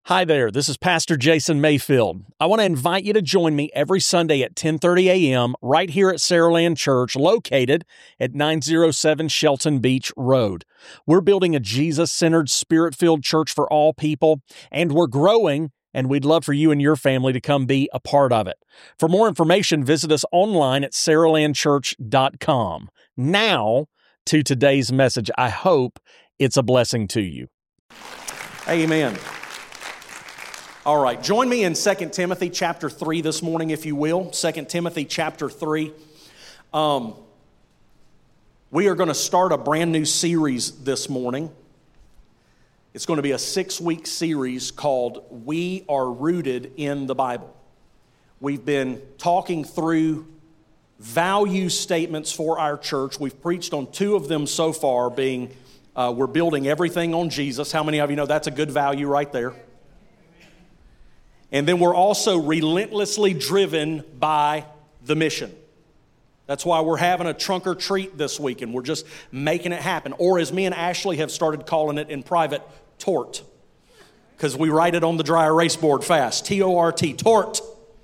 Hi there, this is Pastor Jason Mayfield. I want to invite you to join me every Sunday at 10:30 a.m. right here at Saraland Church, located at 907 Shelton Beach Road. We're building a Jesus-centered, Spirit-filled church for all people, and we're growing, and we'd love for you and your family to come be a part of it. For more information, visit us online at saralandchurch.com. Now, to today's message. I hope it's a blessing to you. Amen. All right, join me in 2 Timothy chapter 3 this morning, if you will. 2 Timothy chapter 3. We are going to start a brand new series this morning. It's going to be a 6-week series called We Are Rooted in the Bible. We've been talking through value statements for our church. We've preached on 2 of them so far, being we're building everything on Jesus. How many of you know that's a good value right there? And then we're also relentlessly driven by the mission. That's why we're having a trunk or treat this week, and we're just making it happen. Or as me and Ashley have started calling it in private, TORT. Because we write it on the dry erase board fast. T-O-R-T, TORT.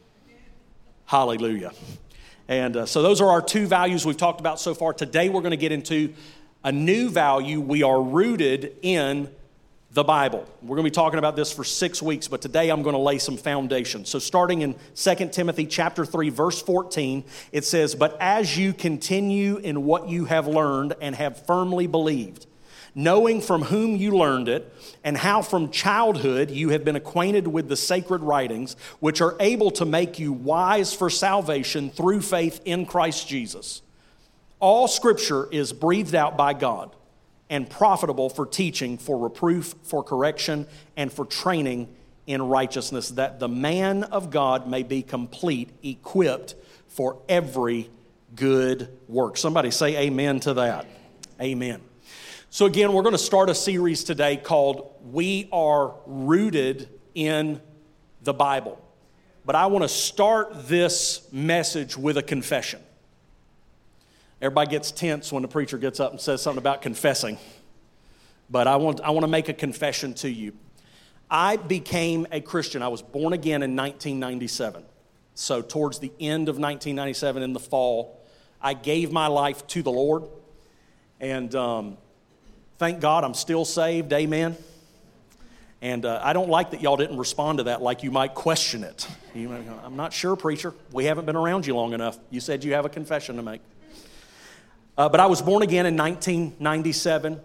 Hallelujah. And so those are our 2 values we've talked about so far. Today we're going to get into a new value. We are rooted in the Bible. We're going to be talking about this for 6 weeks, but today I'm going to lay some foundation. So starting in 2 Timothy chapter 3, verse 14, it says, "But as you continue in what you have learned and have firmly believed, knowing from whom you learned it, and how from childhood you have been acquainted with the sacred writings, which are able to make you wise for salvation through faith in Christ Jesus. All Scripture is breathed out by God and profitable for teaching, for reproof, for correction, and for training in righteousness, that the man of God may be complete, equipped for every good work." Somebody say amen to that. Amen. So again, we're going to start a series today called We Are Rooted in the Bible. But I want to start this message with a confession. Everybody gets tense when the preacher gets up and says something about confessing. But I want to make a confession to you. I became a Christian. I was born again in 1997. So towards the end of 1997 in the fall, I gave my life to the Lord. And thank God I'm still saved. Amen. And I don't like that y'all didn't respond to that like you might question it. You might go, "I'm not sure, preacher. We haven't been around you long enough. You said you have a confession to make." But I was born again in 1997.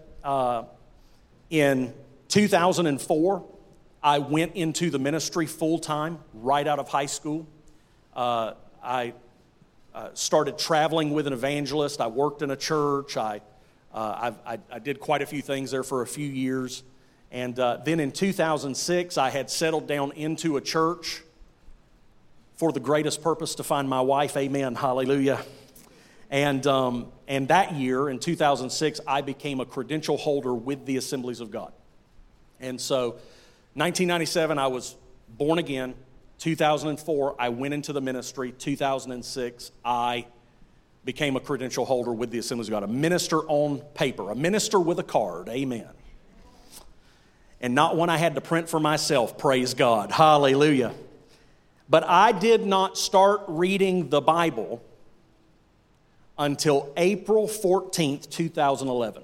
In 2004, I went into the ministry full-time right out of high school. I started traveling with an evangelist. I worked in a church. I did quite a few things there for a few years. And then in 2006, I had settled down into a church for the greatest purpose, to find my wife. Amen. Hallelujah. And that year, in 2006, I became a credential holder with the Assemblies of God. And so, 1997, I was born again. 2004, I went into the ministry. 2006, I became a credential holder with the Assemblies of God. A minister on paper, a minister with a card. Amen. And not one I had to print for myself. Praise God. Hallelujah. But I did not start reading the Bible until April 14th, 2011.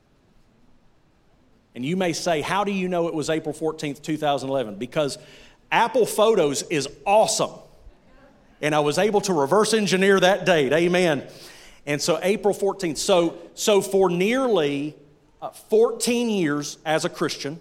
And you may say, how do you know it was April 14th, 2011? Because Apple Photos is awesome. And I was able to reverse engineer that date. Amen. And so April 14th. So for nearly 14 years as a Christian,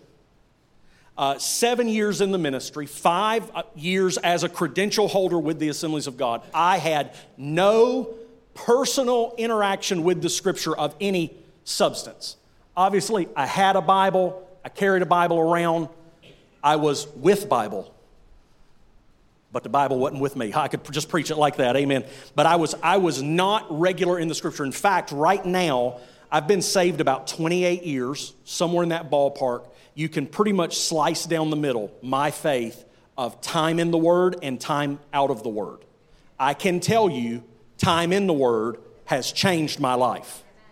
7 years in the ministry, 5 years as a credential holder with the Assemblies of God, I had no personal interaction with the Scripture of any substance. Obviously, I had a Bible. I carried a Bible around. I was with Bible. But the Bible wasn't with me. I could just preach it like that, amen. But I was not regular in the Scripture. In fact, right now, I've been saved about 28 years, somewhere in that ballpark. You can pretty much slice down the middle my faith of time in the Word and time out of the Word. I can tell you, time in the Word has changed my life.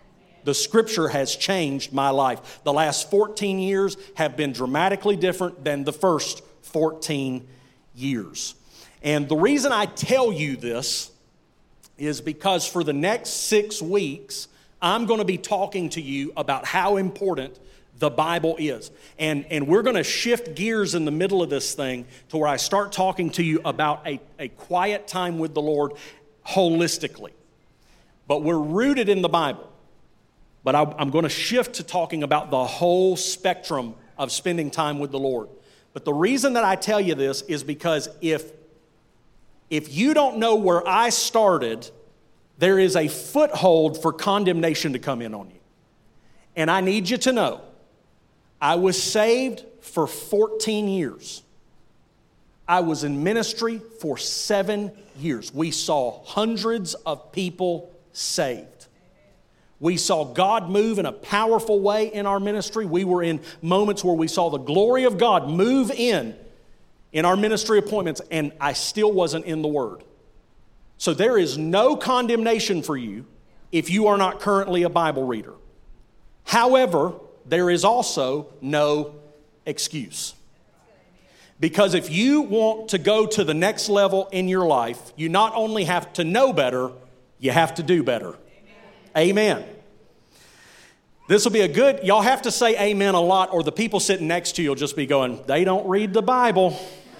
The Scripture has changed my life. The last 14 years have been dramatically different than the first 14 years. And the reason I tell you this is because for the next 6 weeks, I'm going to be talking to you about how important the Bible is. And we're going to shift gears in the middle of this thing to where I start talking to you about a quiet time with the Lord holistically. But we're rooted in the Bible. But I'm going to shift to talking about the whole spectrum of spending time with the Lord. But the reason that I tell you this is because if you don't know where I started, there is a foothold for condemnation to come in on you. And I need you to know, I was saved for 14 years. I was in ministry for 7 years. We saw hundreds of people saved. We saw God move in a powerful way in our ministry. We were in moments where we saw the glory of God move in our ministry appointments, and I still wasn't in the Word. So there is no condemnation for you if you are not currently a Bible reader. However, there is also no excuse. Because if you want to go to the next level in your life, you not only have to know better, you have to do better. Amen. This will be y'all have to say amen a lot, or the people sitting next to you will just be going, they don't read the Bible.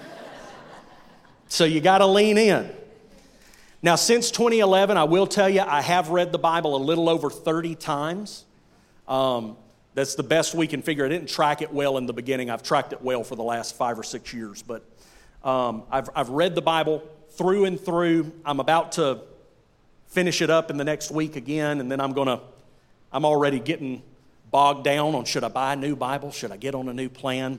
So you got to lean in. Now, since 2011, I will tell you, I have read the Bible a little over 30 times. That's the best we can figure. I didn't track it well in the beginning. I've tracked it well for the last 5 or 6 years. But I've read the Bible through and through. I'm about to finish it up in the next week again, and then I'm already getting bogged down on, should I buy a new Bible? Should I get on a new plan?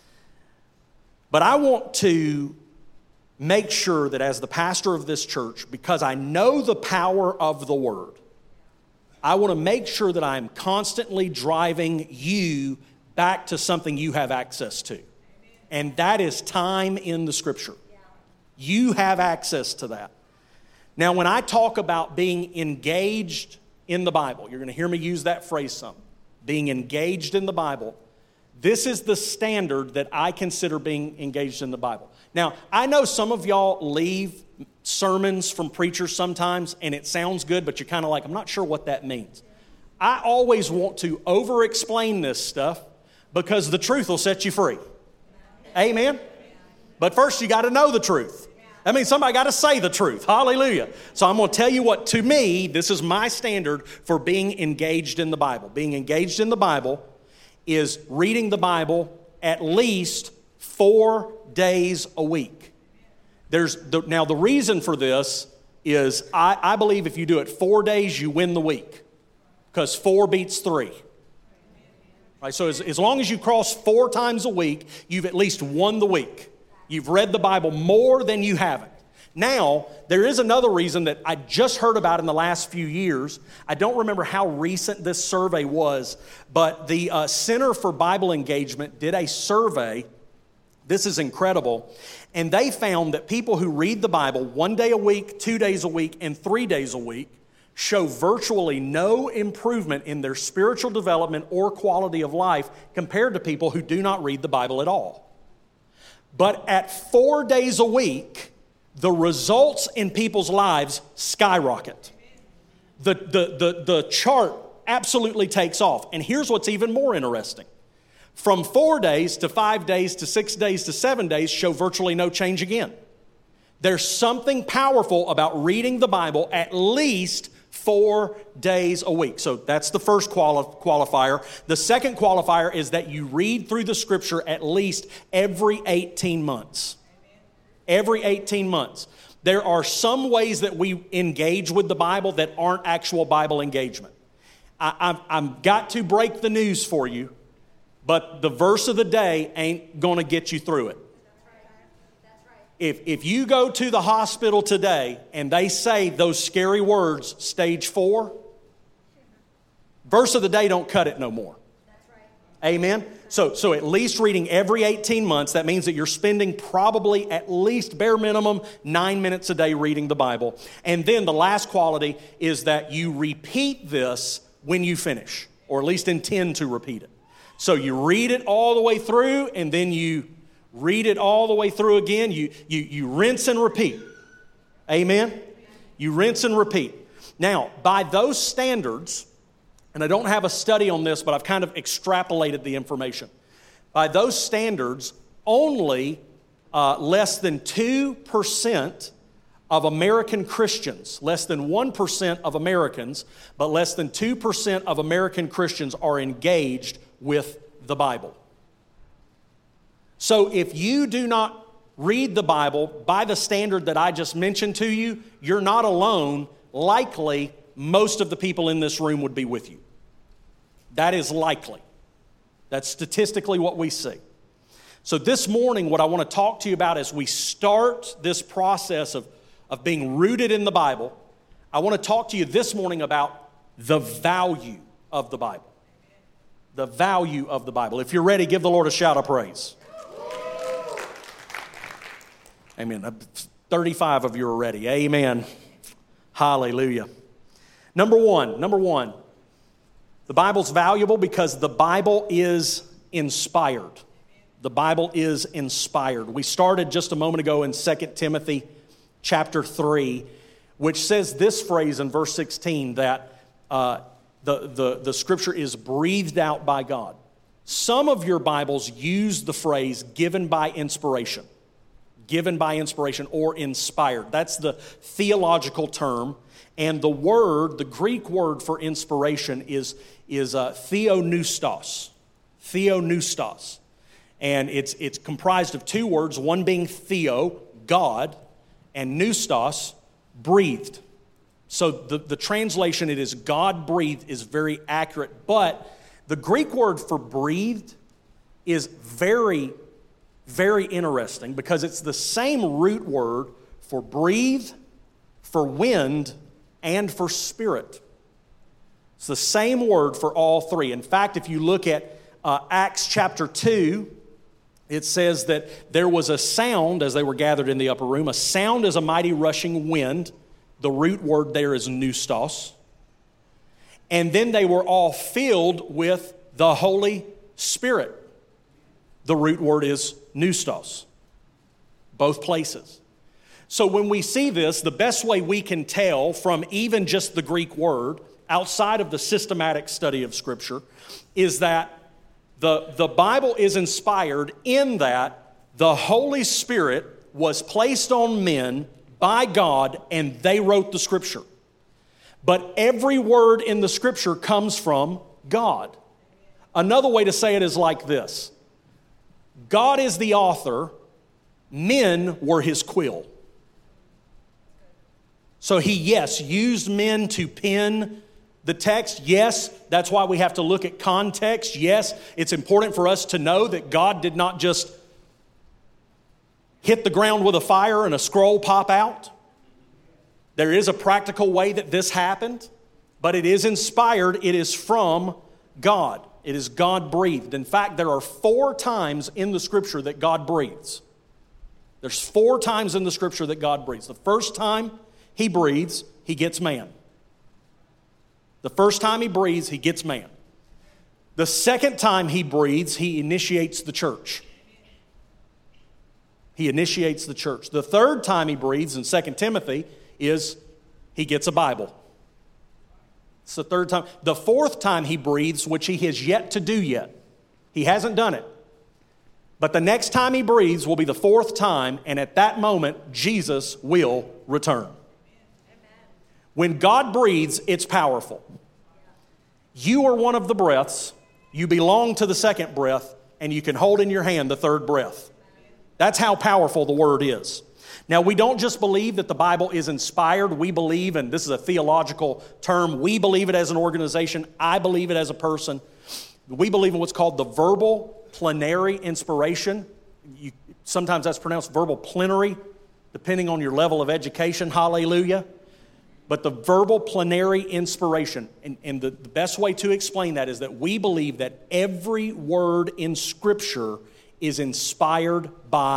But I want to make sure that as the pastor of this church, because I know the power of the Word, I want to make sure that I'm constantly driving you back to something you have access to. And that is time in the Scripture. You have access to that. Now, when I talk about being engaged in the Bible, you're going to hear me use that phrase some. Being engaged in the Bible, this is the standard that I consider being engaged in the Bible. Now, I know some of y'all leave sermons from preachers sometimes, and it sounds good, but you're kind of like, I'm not sure what that means. I always want to over-explain this stuff because the truth will set you free. Amen? But first, you got to know the truth. That means somebody got to say the truth. Hallelujah. So I'm going to tell you what, to me, this is my standard for being engaged in the Bible. Being engaged in the Bible is reading the Bible at least 4 days a week. Now, the reason for this is I believe if you do it 4 days, you win the week. Because 4 beats 3. Right, so as long as you cross 4 times a week, you've at least won the week. You've read the Bible more than you haven't. Now, there is another reason that I just heard about in the last few years. I don't remember how recent this survey was, but the Center for Bible Engagement did a survey. This is incredible. And they found that people who read the Bible 1 day a week, 2 days a week, and 3 days a week show virtually no improvement in their spiritual development or quality of life compared to people who do not read the Bible at all. But at 4 days a week, the results in people's lives skyrocket. The chart absolutely takes off. And here's what's even more interesting. From 4 days to 5 days to 6 days to 7 days show virtually no change again. There's something powerful about reading the Bible at least 4 days a week. So that's the first qualifier. The second qualifier is that you read through the Scripture at least every 18 months. Every 18 months. There are some ways that we engage with the Bible that aren't actual Bible engagement. I've got to break the news for you, but the verse of the day ain't going to get you through it. If you go to the hospital today and they say those scary words, stage 4, verse of the day don't cut it no more. Amen? So at least reading every 18 months, that means that you're spending probably at least bare minimum 9 minutes a day reading the Bible. And then the last quality is that you repeat this when you finish, or at least intend to repeat it. So you read it all the way through, and then you read it all the way through again. You rinse and repeat. Amen? You rinse and repeat. Now, by those standards, and I don't have a study on this, but I've kind of extrapolated the information. By those standards, only less than 2% of American Christians, less than 1% of Americans, but less than 2% of American Christians are engaged with the Bible. So if you do not read the Bible by the standard that I just mentioned to you, you're not alone. Likely, most of the people in this room would be with you. That is likely. That's statistically what we see. So this morning, what I want to talk to you about as we start this process of being rooted in the Bible, I want to talk to you this morning about the value of the Bible. The value of the Bible. If you're ready, give the Lord a shout of praise. Amen. 35 of you are ready. Amen. Hallelujah. Number one, the Bible's valuable because the Bible is inspired. The Bible is inspired. We started just a moment ago in 2 Timothy chapter 3, which says this phrase in verse 16 that the Scripture is breathed out by God. Some of your Bibles use the phrase given by inspiration or inspired. That's the theological term. And the Greek word for inspiration is theopneustos. Theopneustos. And it's comprised of two words, one being theo, God, and pneustos, breathed. So the translation, it is God breathed, is very accurate. But the Greek word for breathed is very, very interesting because it's the same root word for breathe, for wind, and for spirit. It's the same word for all three. In fact, if you look at Acts chapter 2, it says that there was a sound as they were gathered in the upper room, a sound as a mighty rushing wind. The root word there is pneustos. And then they were all filled with the Holy Spirit. The root word is pneustos. Both places. So when we see this, the best way we can tell from even just the Greek word, outside of the systematic study of Scripture, is that the Bible is inspired in that the Holy Spirit was placed on men by God and they wrote the Scripture. But every word in the Scripture comes from God. Another way to say it is like this. God is the author, men were his quill. So he, yes, used men to pen the text. Yes, that's why we have to look at context. Yes, it's important for us to know that God did not just hit the ground with a fire and a scroll pop out. There is a practical way that this happened, but it is inspired. It is from God. It is God-breathed. In fact, there are 4 times in the Scripture that God breathes. There's 4 times in the Scripture that God breathes. The first time he breathes, he gets man. The first time he breathes, he gets man. The second time he breathes, he initiates the church. He initiates the church. The third time he breathes in 2 Timothy is he gets a Bible. It's the third time. The fourth time he breathes, which he has yet to do yet. He hasn't done it. But the next time he breathes will be the 4th time, and at that moment, Jesus will return. When God breathes, it's powerful. You are one of the breaths. You belong to the second breath, and you can hold in your hand the third breath. That's how powerful the Word is. Now, we don't just believe that the Bible is inspired. We believe, and this is a theological term, we believe it as an organization. I believe it as a person. We believe in what's called the verbal plenary inspiration. Sometimes that's pronounced verbal plenary, depending on your level of education. Hallelujah. But the verbal plenary inspiration, and the best way to explain that is that we believe that every word in Scripture is inspired by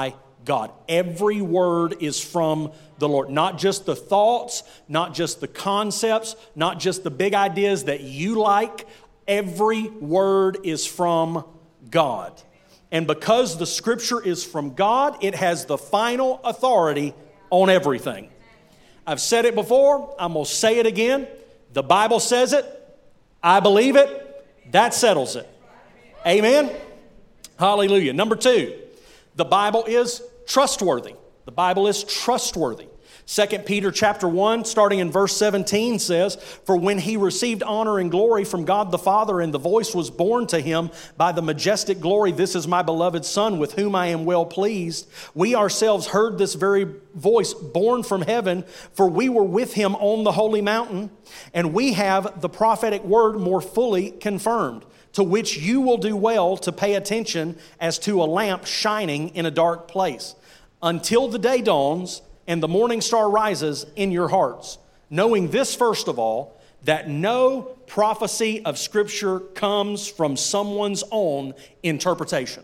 God. Every word is from the Lord. Not just the thoughts, not just the concepts, not just the big ideas that you like. Every word is from God. And because the Scripture is from God, it has the final authority on everything. I've said it before. I'm going to say it again. The Bible says it. I believe it. That settles it. Amen? Hallelujah. Number 2, the Bible is trustworthy. The Bible is trustworthy. 2 Peter chapter 1, starting in verse 17 says, "For when he received honor and glory from God the Father, and the voice was borne to him by the majestic glory, 'This is my beloved Son, with whom I am well pleased,' we ourselves heard this very voice borne from heaven, for we were with him on the holy mountain, and we have the prophetic word more fully confirmed, to which you will do well to pay attention as to a lamp shining in a dark place, until the day dawns and the morning star rises in your hearts, knowing this first of all, that no prophecy of Scripture comes from someone's own interpretation."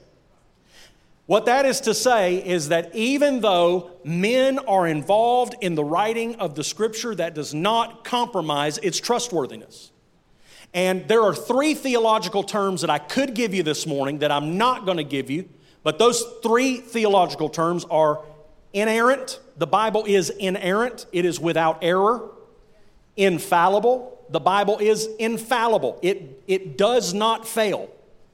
What that is to say is that even though men are involved in the writing of the Scripture, that does not compromise its trustworthiness. And there are 3 theological terms that I could give you this morning that I'm not going to give you, but those 3 theological terms are inerrant. The Bible is inerrant. It is without error. Infallible. The Bible is infallible. It does not fail.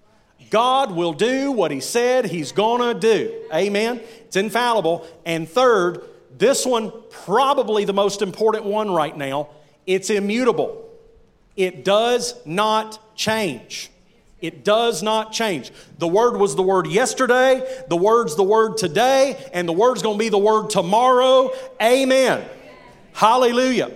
God will do what He said He's gonna do. Amen? It's infallible. And third, this one, probably the most important one right now, it's immutable. It does not change. It does not change. The Word was the Word yesterday, the Word's the Word today, and the Word's going to be the Word tomorrow. Amen. Hallelujah.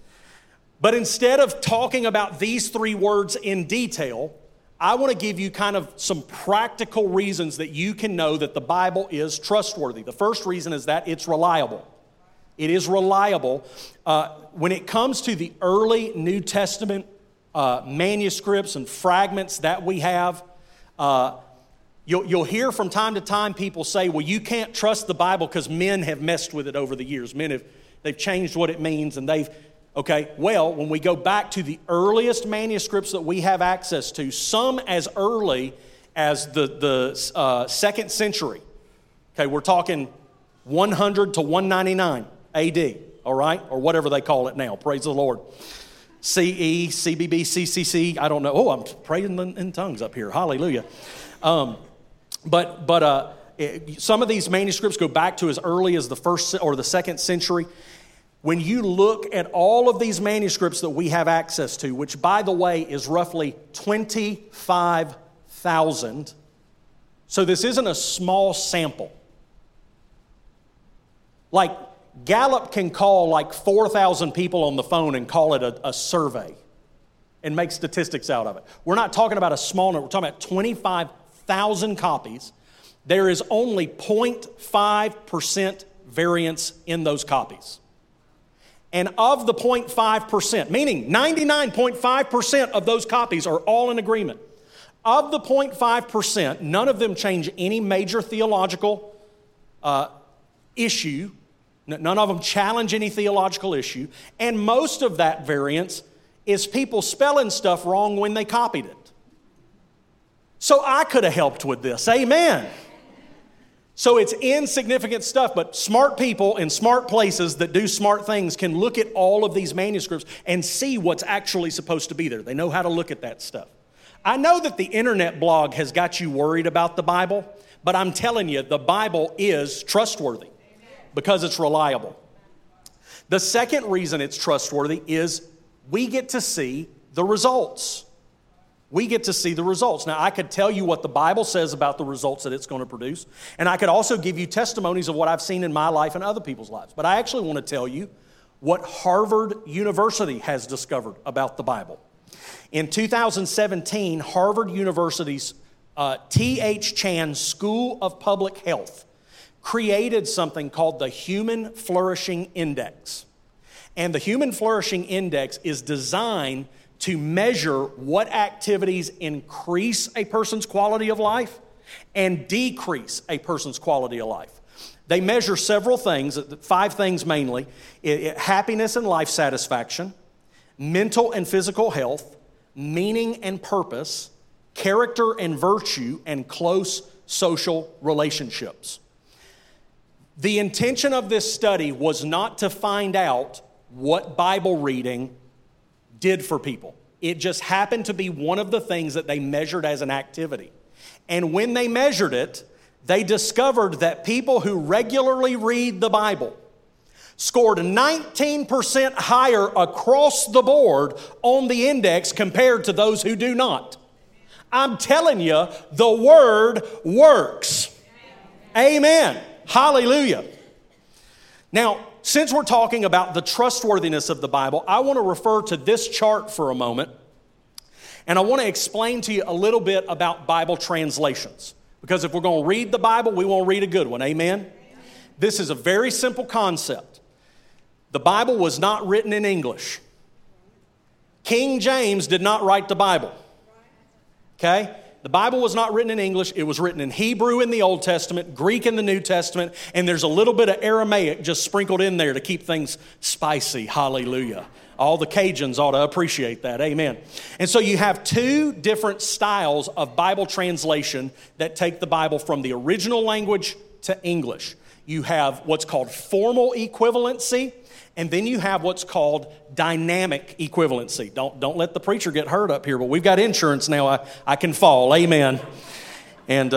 But instead of talking about these 3 words in detail, I want to give you kind of some practical reasons that you can know that the Bible is trustworthy. The first reason is that it's reliable. It is reliable. When it comes to the early New Testament manuscripts and fragments that we have, you'll hear from time to time people say, well, you can't trust the Bible because men have messed with it over the years. They've changed what it means, and well, when we go back to the earliest manuscripts that we have access to, some as early as the 2nd century, we're talking 100 to 199 AD, all right? Or whatever they call it now, praise the Lord. CE, CBB, CCC, I don't know. Oh, I'm praying in tongues up here. Hallelujah. But some of these manuscripts go back to as early as the 1st or the 2nd century. When you look at all of these manuscripts that we have access to, which, by the way, is roughly 25,000, so this isn't a small sample. Like, Gallup can call like 4,000 people on the phone and call it a survey and make statistics out of it. We're not talking about a small number. We're talking about 25,000 copies. There is only 0.5% variance in those copies. And of the 0.5%, meaning 99.5% of those copies are all in agreement. Of the 0.5%, none of them change any major theological issue. None of them challenge any theological issue. And most of that variance is people spelling stuff wrong when they copied it. So I could have helped with this. Amen. So it's insignificant stuff, but smart people in smart places that do smart things can look at all of these manuscripts and see what's actually supposed to be there. They know how to look at that stuff. I know that the internet blog has got you worried about the Bible, but I'm telling you, the Bible is trustworthy because it's reliable. The second reason it's trustworthy is we get to see the results. We get to see the results. Now, I could tell you what the Bible says about the results that it's going to produce, and I could also give you testimonies of what I've seen in my life and other people's lives. But I actually want to tell you what Harvard University has discovered about the Bible. In 2017, Harvard University's T.H. Chan School of Public Health created something called the Human Flourishing Index. And the Human Flourishing Index is designed to measure what activities increase a person's quality of life and decrease a person's quality of life. They measure several things, 5 things mainly: happiness and life satisfaction, mental and physical health, meaning and purpose, character and virtue, and close social relationships. The intention of this study was not to find out what Bible reading did for people. It just happened to be one of the things that they measured as an activity. And when they measured it, they discovered that people who regularly read the Bible scored 19% higher across the board on the index compared to those who do not. I'm telling you, the Word works. Amen. Hallelujah. Now, since we're talking about the trustworthiness of the Bible, I want to refer to this chart for a moment, and I want to explain to you a little bit about Bible translations. Because if we're going to read the Bible, we want to read a good one. Amen? This is a very simple concept. The Bible was not written in English. King James did not write the Bible. Okay? The Bible was not written in English. It was written in Hebrew in the Old Testament, Greek in the New Testament, and there's a little bit of Aramaic just sprinkled in there to keep things spicy. Hallelujah. All the Cajuns ought to appreciate that. Amen. And so you have 2 different styles of Bible translation that take the Bible from the original language to English. You have what's called formal equivalency, and then you have what's called dynamic equivalency. Don't let the preacher get hurt up here, but we've got insurance now. I can fall. Amen. And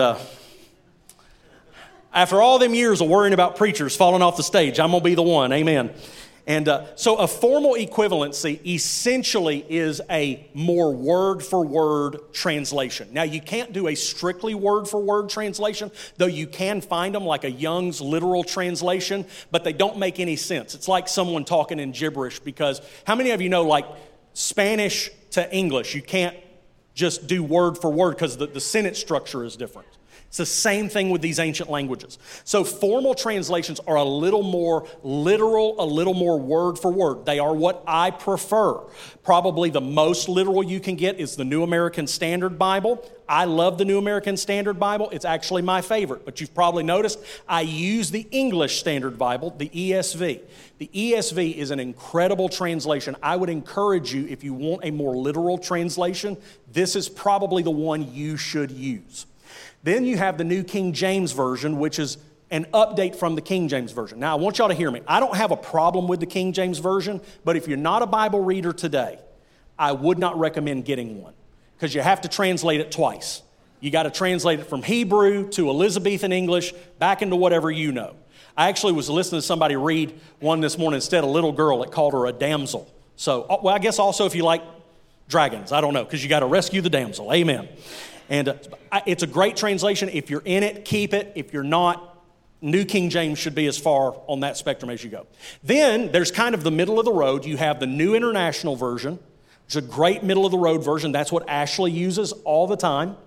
after all them years of worrying about preachers falling off the stage, I'm going to be the one. Amen. And so a formal equivalency essentially is a more word-for-word translation. Now, you can't do a strictly word-for-word translation, though you can find them like a Young's literal translation, but they don't make any sense. It's like someone talking in gibberish, because how many of you know, like Spanish to English, you can't just do word for word because the sentence structure is different. It's the same thing with these ancient languages. So formal translations are a little more literal, a little more word for word. They are what I prefer. Probably the most literal you can get is the New American Standard Bible. I love the New American Standard Bible. It's actually my favorite. But you've probably noticed I use the English Standard Bible, the ESV. The ESV is an incredible translation. I would encourage you, if you want a more literal translation, this is probably the one you should use. Then you have the New King James Version, which is an update from the King James Version. Now, I want y'all to hear me. I don't have a problem with the King James Version, but if you're not a Bible reader today, I would not recommend getting one, because you have to translate it twice. You got to translate it from Hebrew to Elizabethan English back into whatever you know. I actually was listening to somebody read one this morning. Instead of little girl, it called her a damsel. So, well, I guess also if you like dragons, I don't know, because you got to rescue the damsel. Amen. And it's a great translation. If you're in it, keep it. If you're not, New King James should be as far on that spectrum as you go. Then there's kind of the middle of the road. You have the New International Version, which is a great middle of the road version. That's what Ashley uses all the time.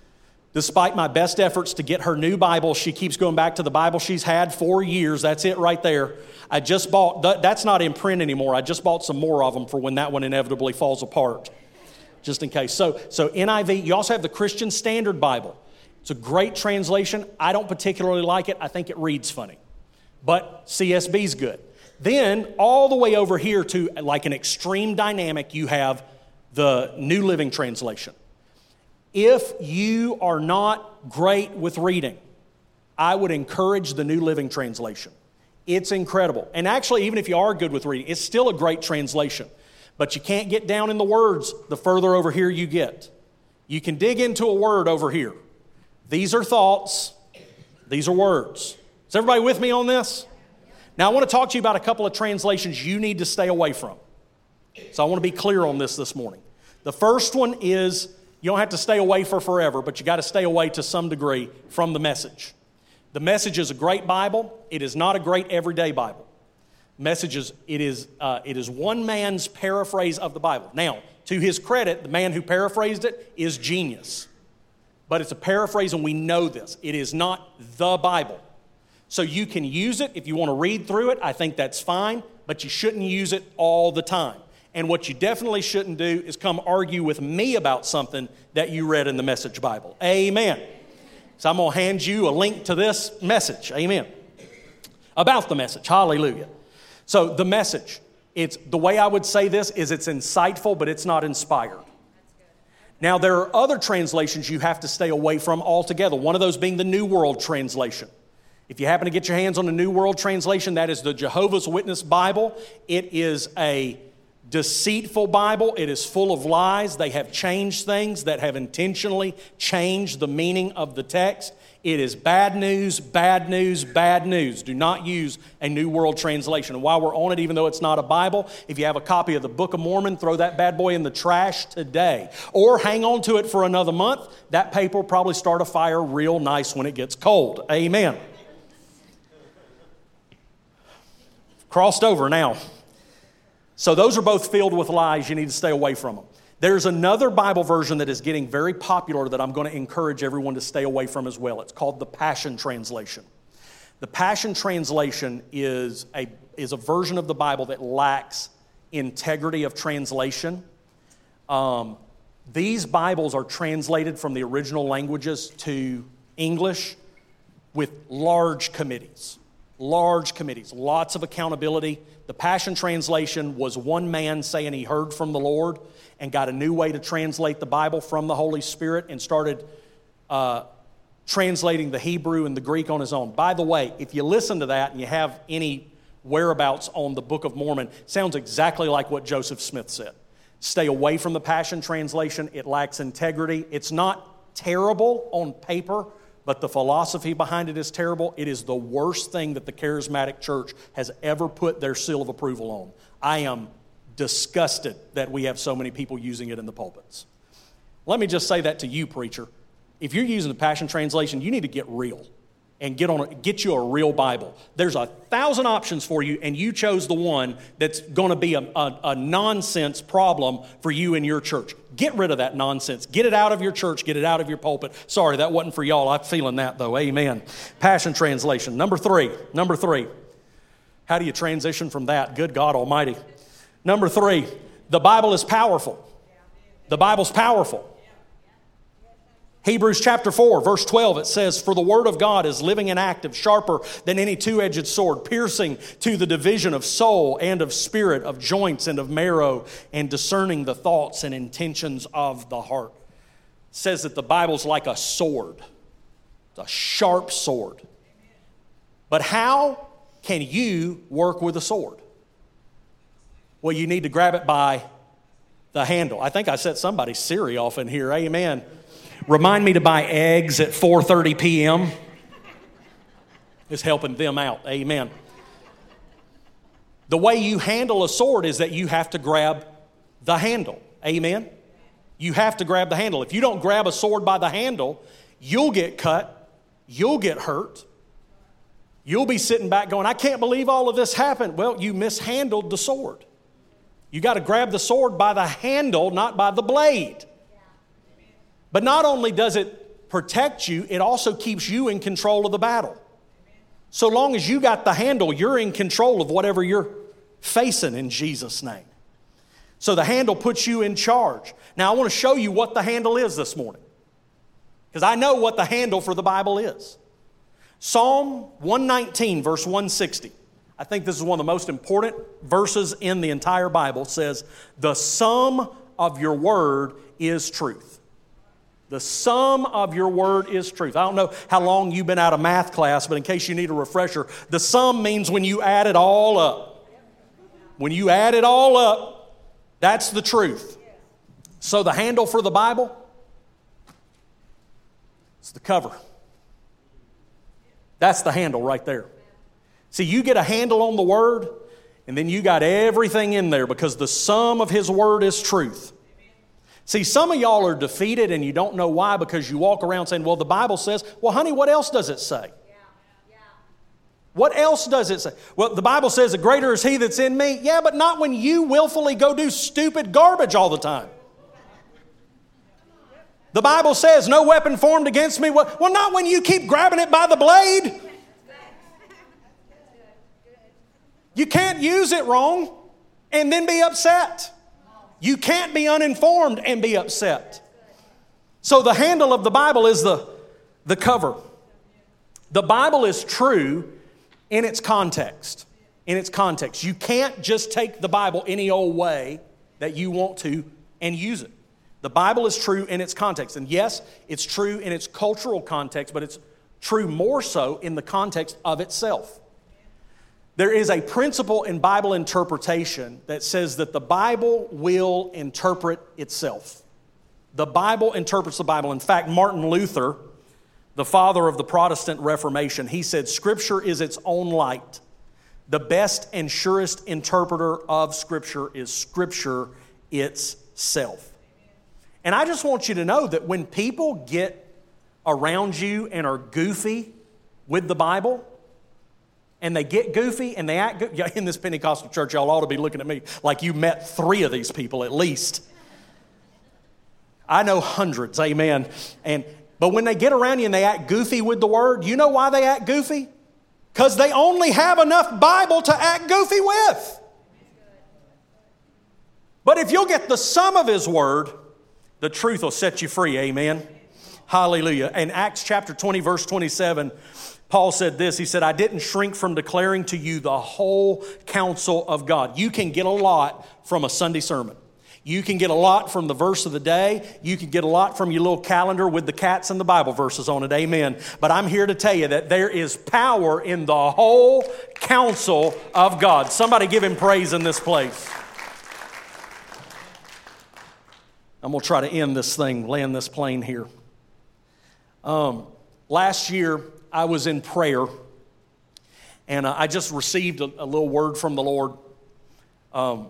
Despite my best efforts to get her new Bible, she keeps going back to the Bible she's had for years. That's it right there. I just bought, that's not in print anymore. I just bought some more of them for when that one inevitably falls apart, just in case. So NIV, you also have the Christian Standard Bible. It's a great translation. I don't particularly like it. I think it reads funny. But CSB's good. Then all the way over here to like an extreme dynamic, you have the New Living Translation. If you are not great with reading, I would encourage the New Living Translation. It's incredible. And actually, even if you are good with reading, it's still a great translation. But you can't get down in the words the further over here you get. You can dig into a word over here. These are thoughts. These are words. Is everybody with me on this? Now, I want to talk to you about a couple of translations you need to stay away from. So I want to be clear on this morning. The first one is, you don't have to stay away for forever, but you got to stay away to some degree from the Message. The Message is a great Bible. It is not a great everyday Bible. Messages, it is one man's paraphrase of the Bible. Now, to his credit, the man who paraphrased it is genius. But it's a paraphrase, and we know this. It is not the Bible. So you can use it if you want to read through it. I think that's fine, but you shouldn't use it all the time. And what you definitely shouldn't do is come argue with me about something that you read in the Message Bible. Amen. So I'm going to hand you a link to this message. Amen. About the message. Hallelujah. So the message, the way I would say this is it's insightful, but it's not inspired. Now, there are other translations you have to stay away from altogether. One of those being the New World Translation. If you happen to get your hands on the New World Translation, that is the Jehovah's Witness Bible. It is a deceitful Bible. It is full of lies. They have changed things that have intentionally changed the meaning of the text. It is bad news, bad news, bad news. Do not use a New World Translation. And while we're on it, even though it's not a Bible, if you have a copy of the Book of Mormon, throw that bad boy in the trash today. Or hang on to it for another month. That paper will probably start a fire real nice when it gets cold. Amen. Crossed over now. So those are both filled with lies. You need to stay away from them. There's another Bible version that is getting very popular that I'm going to encourage everyone to stay away from as well. It's called the Passion Translation. The Passion Translation is a version of the Bible that lacks integrity of translation. These Bibles are translated from the original languages to English with large committees. Large committees, lots of accountability. The Passion Translation was one man saying he heard from the Lord and got a new way to translate the Bible from the Holy Spirit and started translating the Hebrew and the Greek on his own. By the way, if you listen to that and you have any whereabouts on the Book of Mormon, it sounds exactly like what Joseph Smith said. Stay away from the Passion Translation. It lacks integrity. It's not terrible on paper, but the philosophy behind it is terrible. It is the worst thing that the charismatic church has ever put their seal of approval on. I am disgusted that we have so many people using it in the pulpits. Let me just say that to you, preacher. If you're using the Passion Translation, you need to get real and get you a real Bible. There's 1,000 options for you, and you chose the one that's going to be a nonsense problem for you and your church. Get rid of that nonsense. Get it out of your church. Get it out of your pulpit. Sorry, that wasn't for y'all. I'm feeling that, though. Amen. Passion Translation. Number three. How do you transition from that? Good God Almighty. Number 3, the Bible is powerful. The Bible's powerful. Hebrews chapter 4, verse 12, it says, "For the word of God is living and active, sharper than any two-edged sword, piercing to the division of soul and of spirit, of joints and of marrow, and discerning the thoughts and intentions of the heart." It says that the Bible's like a sword. It's a sharp sword. But how can you work with a sword? Well, you need to grab it by the handle. I think I set somebody's Siri off in here. Amen. Remind me to buy eggs at 4:30 p.m. It's helping them out. Amen. The way you handle a sword is that you have to grab the handle. Amen. You have to grab the handle. If you don't grab a sword by the handle, you'll get cut. You'll get hurt. You'll be sitting back going, "I can't believe all of this happened." Well, you mishandled the sword. You got to grab the sword by the handle, not by the blade. But not only does it protect you, it also keeps you in control of the battle. So long as you got the handle, you're in control of whatever you're facing in Jesus' name. So the handle puts you in charge. Now I want to show you what the handle is this morning, because I know what the handle for the Bible is. Psalm 119, verse 160. I think this is one of the most important verses in the entire Bible. It says, "The sum of your word is truth." The sum of your word is truth. I don't know how long you've been out of math class, but in case you need a refresher, the sum means when you add it all up. When you add it all up, that's the truth. So the handle for the Bible, it's the cover. That's the handle right there. See, you get a handle on the Word, and then you got everything in there because the sum of His Word is truth. See, some of y'all are defeated and you don't know why because you walk around saying, "Well, the Bible says." Well, honey, what else does it say? What else does it say? Well, the Bible says, "The greater is He that's in me." Yeah, but not when you willfully go do stupid garbage all the time. The Bible says, "No weapon formed against me." Well, not when you keep grabbing it by the blade. You can't use it wrong and then be upset. You can't be uninformed and be upset. So the handle of the Bible is the the cover. The Bible is true in its context. In its context. You can't just take the Bible any old way that you want to and use it. The Bible is true in its context. And yes, it's true in its cultural context, but it's true more so in the context of itself. There is a principle in Bible interpretation that says that the Bible will interpret itself. The Bible interprets the Bible. In fact, Martin Luther, the father of the Protestant Reformation, he said, Scripture is its own light. The best and surest interpreter of Scripture is Scripture itself. And I just want you to know that when people get around you and are goofy with the Bible, and they get goofy and they act goofy, in this Pentecostal church, y'all ought to be looking at me like you met 3 of these people at least. I know hundreds, amen. But when they get around you and they act goofy with the Word, you know why they act goofy? Because they only have enough Bible to act goofy with. But if you'll get the sum of His Word, the truth will set you free, amen. Hallelujah. In Acts chapter 20, verse 27, Paul said this. He said, I didn't shrink from declaring to you the whole counsel of God. You can get a lot from a Sunday sermon. You can get a lot from the verse of the day. You can get a lot from your little calendar with the cats and the Bible verses on it, amen. But I'm here to tell you that there is power in the whole counsel of God. Somebody give Him praise in this place. I'm going to try to end this thing, land this plane here. Last year, I was in prayer, and I just received a little word from the Lord. And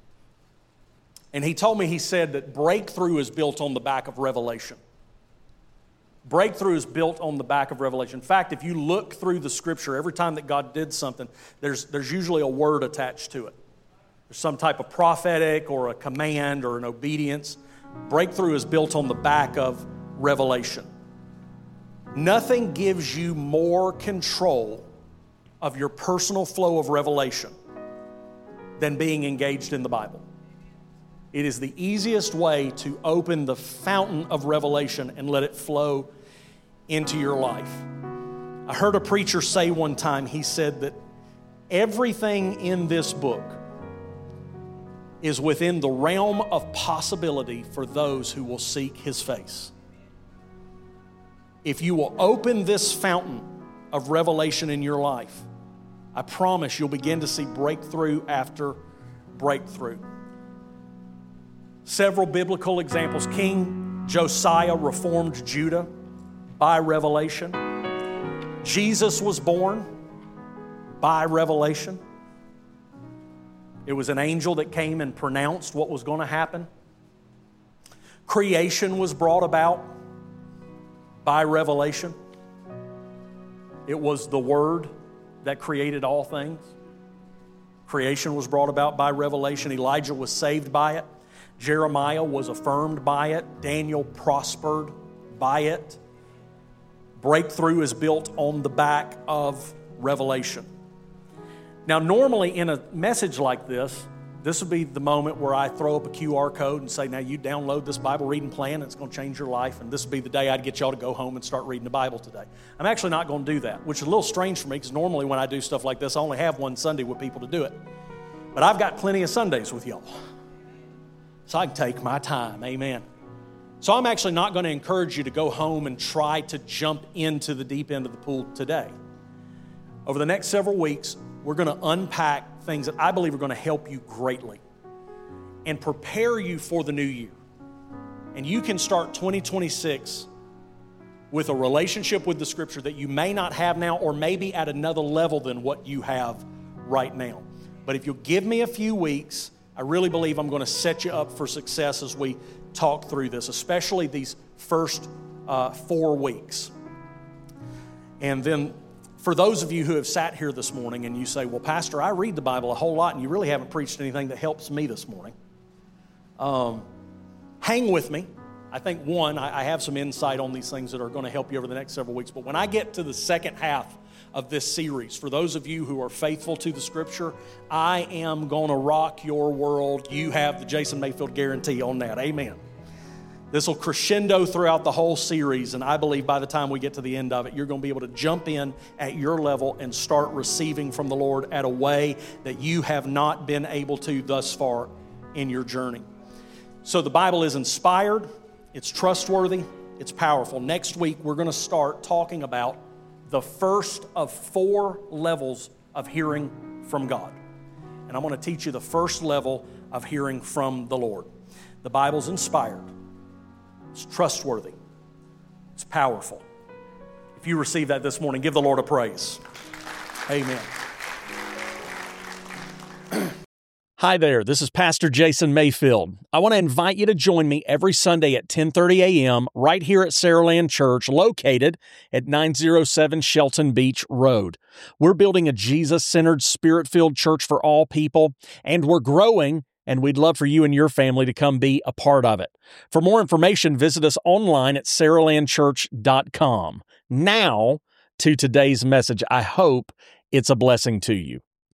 He told me, He said that breakthrough is built on the back of revelation. Breakthrough is built on the back of revelation. In fact, if you look through the Scripture, every time that God did something, there's usually a word attached to it. There's some type of prophetic or a command or an obedience. Breakthrough is built on the back of revelation. Nothing gives you more control of your personal flow of revelation than being engaged in the Bible. It is the easiest way to open the fountain of revelation and let it flow into your life. I heard a preacher say one time, he said that everything in this book is within the realm of possibility for those who will seek His face. If you will open this fountain of revelation in your life, I promise you'll begin to see breakthrough after breakthrough. Several biblical examples. King Josiah reformed Judah by revelation. Jesus was born by revelation. It was an angel that came and pronounced what was going to happen. Creation was brought about by revelation. It was the Word that created all things. Creation was brought about by revelation. Elijah was saved by it. Jeremiah was affirmed by it. Daniel prospered by it. Breakthrough is built on the back of revelation. Now, normally in a message like this would be the moment where I throw up a QR code and say, now you download this Bible reading plan and it's going to change your life, and this would be the day I'd get y'all to go home and start reading the Bible today. I'm actually not going to do that, which is a little strange for me because normally when I do stuff like this, I only have one Sunday with people to do it. But I've got plenty of Sundays with y'all. So I can take my time, amen. So I'm actually not going to encourage you to go home and try to jump into the deep end of the pool today. Over the next several weeks, we're going to unpack things that I believe are going to help you greatly and prepare you for the new year. And you can start 2026 with a relationship with the Scripture that you may not have now, or maybe at another level than what you have right now. But if you'll give me a few weeks, I really believe I'm going to set you up for success as we talk through this, especially these first 4 weeks. And then for those of you who have sat here this morning and you say, well, Pastor, I read the Bible a whole lot and you really haven't preached anything that helps me this morning. Hang with me. I think, one, I have some insight on these things that are going to help you over the next several weeks. But when I get to the second half of this series, for those of you who are faithful to the Scripture, I am going to rock your world. You have the Jason Mayfield guarantee on that. Amen. This will crescendo throughout the whole series, and I believe by the time we get to the end of it, you're going to be able to jump in at your level and start receiving from the Lord at a way that you have not been able to thus far in your journey. So the Bible is inspired, it's trustworthy, it's powerful. Next week, we're going to start talking about the first of 4 levels of hearing from God. And I'm going to teach you the first level of hearing from the Lord. The Bible's inspired. It's trustworthy. It's powerful. If you receive that this morning, give the Lord a praise. Amen. Hi there, this is Pastor Jason Mayfield. I want to invite you to join me every Sunday at 10:30 a.m. right here at Saraland Church, located at 907 Shelton Beach Road. We're building a Jesus-centered, Spirit-filled church for all people, and we're growing, and we'd love for you and your family to come be a part of it. For more information, visit us online at saralandchurch.com. Now, to today's message. I hope it's a blessing to you.